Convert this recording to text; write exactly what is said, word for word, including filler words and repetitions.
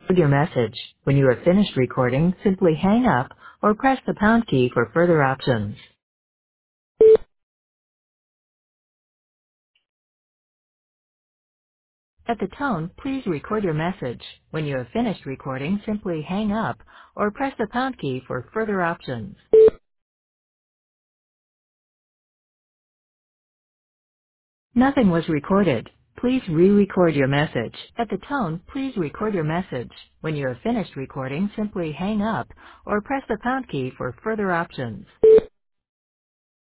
With your message. When you are finished recording, simply hang up or press the pound key for further options. At the tone, please record your message. When you have finished recording, simply hang up or press the pound key for further options. Nothing was recorded. Please re-record your message. At the tone, please record your message. When you have finished recording, simply hang up or press the pound key for further options.